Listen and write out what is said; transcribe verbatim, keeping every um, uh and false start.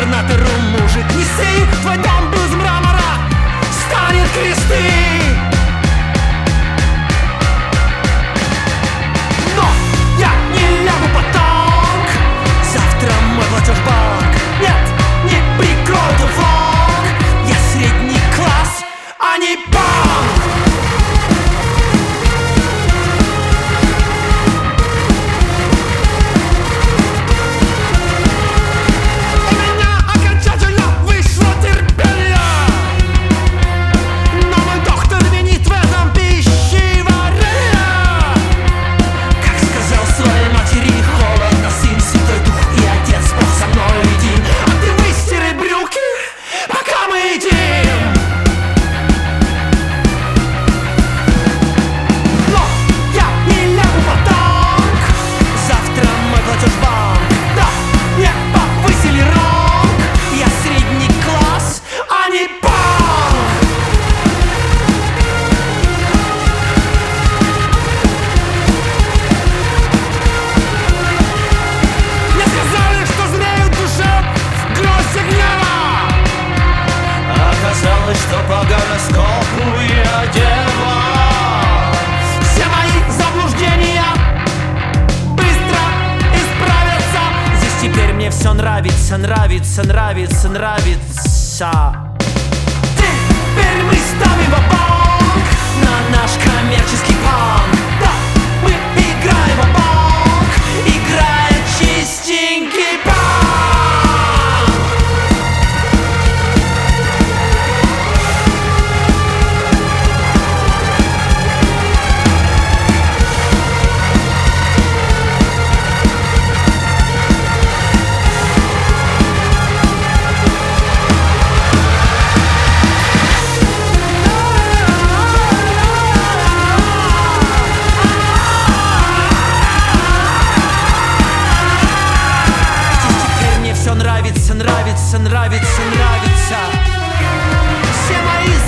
губернатору мужик неси, твой дом был из мрамора, станет кресты. Но я не лягу поток, завтра мой платеж банк. Нет, не прикроют влог, я средний класс, а не банк. Что по гороскопу я дева. Все мои заблуждения быстро исправятся. Здесь теперь мне все нравится, нравится, нравится, нравится. Теперь мы ставим ва-банк на наш коммерческий панк. Да, мы играем ва-банк, играет чистенький панк. Нравится, нравится, нравится, нравится. Все мои